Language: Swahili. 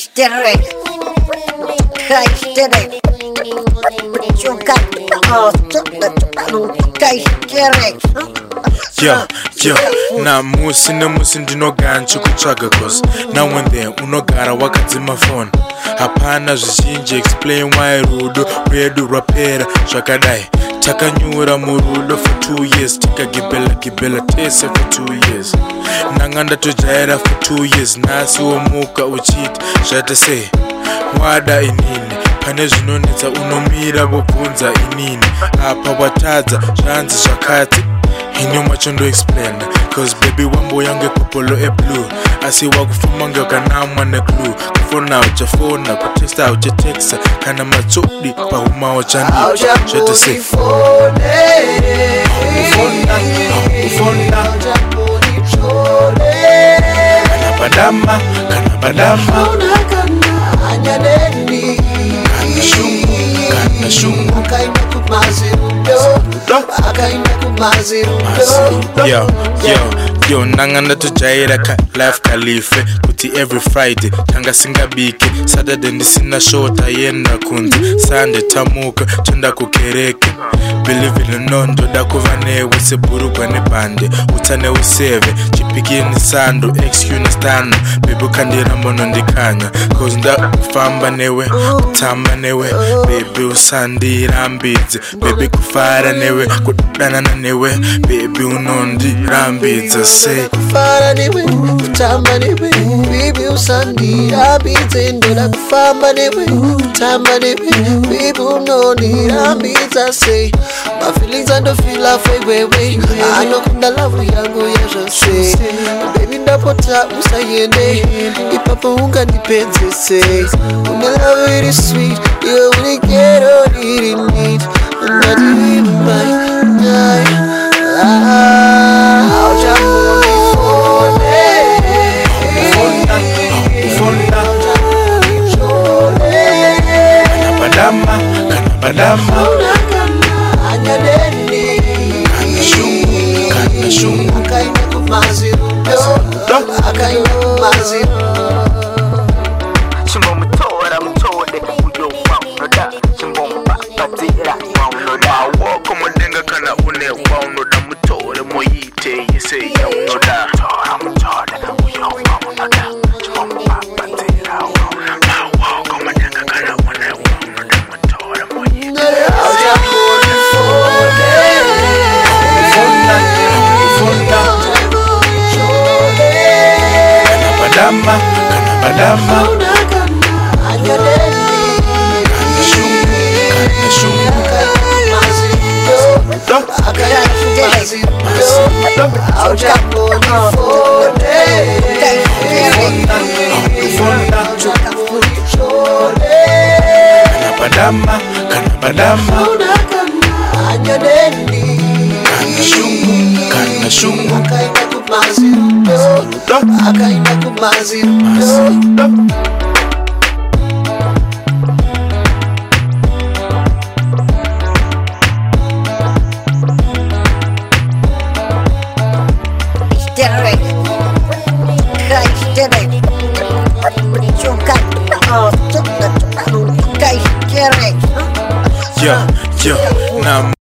Hysterik. Yo, na musi ndinoganchi kutsvaga cause now and then unogara wakadzima phone. Hapana zvizhinji explain why rudo rwedu rwapera zvakadai. Takanyura murudo for 2 years, tikagibela tese for 2 years. Nanga ndatojaira for 2 years, nasi womuka uchiti zvata sei wada inini. Pane zvinonetsa unomira vobvunza inini. Apa watadza zvanzi zvakati ini machondo explain cause baby wambo yange popolo e blue. Asi wakufuma ngekanamwa ne clue. Kufona uchafona kutesta ucheteksa kana matsodi pahuma wachani zvata sei kana badama kana shungu Yo, nanga ndatojaira ka life kalife kuti every Friday tanga singabike. Saturday ndisina show tayenda kunzi. Sunday tamuka chonda kukereke. Believe no ndoda kuva newe seburugwa nebhande. Utane useve chipikini sando excuse stano. Baby kandira mono ndikanya cause ndafamba newe kutamba newe. Baby usandirambidze. Baby kufara newe kudanana newe. Baby unondirambidza say kufara newe kutamba newe. Baby usandirambidze. Ndoda kufamba newe kutamba newe. Baby unondirambidza say my feelings I don't feel like way. I know kunda love yangu ya jose. Baby ndapota usayende. Ipapa unga nipenze say Uni love it is sweet. You only get all you need. Not even my night. I'll jump on the phone. Kana badama kana shungu akaina kumaziru akaina kumaziru chimbo mutora mutode uyo waunoda chimbo mupatira waunoda wako mudenga kana une waunoda mutore moyite yese yaunoda mutode uyo waunoda chimbo mupatira wako mudenga kana une waunoda mutore moyite kana badama kana shungu I'll jump on the phone. kana badama kana shungu akaina kumaziru Hysterik. Yo, na